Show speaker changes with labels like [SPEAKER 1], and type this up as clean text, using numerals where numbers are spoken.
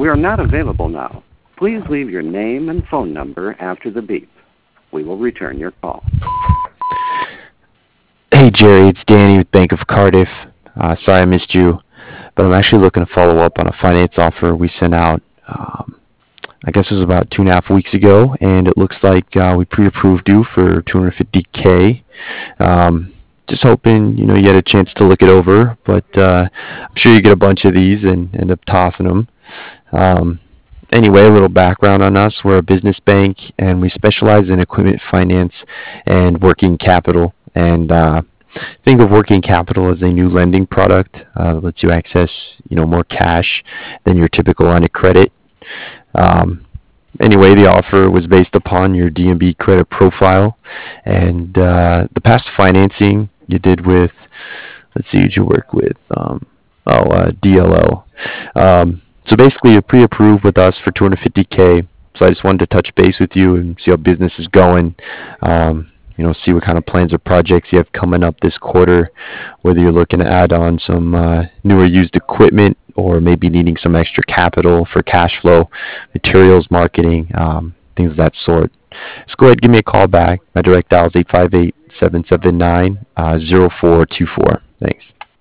[SPEAKER 1] We are not available now. Please leave your name and phone number after the beep. We will return your call.
[SPEAKER 2] Hey Jerry, it's Danny with Bank of Cardiff. Sorry I missed you, but I'm actually looking to follow up on a finance offer we sent out. I guess it was about 2.5 weeks ago, and it looks like we pre-approved you for 250K. Just hoping you had a chance to look it over, but I'm sure you get a bunch of these and end up tossing them. Anyway, a little background on us. We're a business bank, and we specialize in equipment finance and working capital. And think of working capital as a new lending product that lets you access, more cash than your typical line of credit. Anyway, the offer was based upon your DNB credit profile and the past financing you did with, let's see, who'd you work with? DLL. So basically, you're pre-approved with us for 250K. So I just wanted to touch base with you and see how business is going. See what kind of plans or projects you have coming up this quarter, whether you're looking to add on some newer used equipment or maybe needing some extra capital for cash flow, materials, marketing, things of that sort. So go ahead, give me a call back. My direct dial is 858-779-0424. Thanks.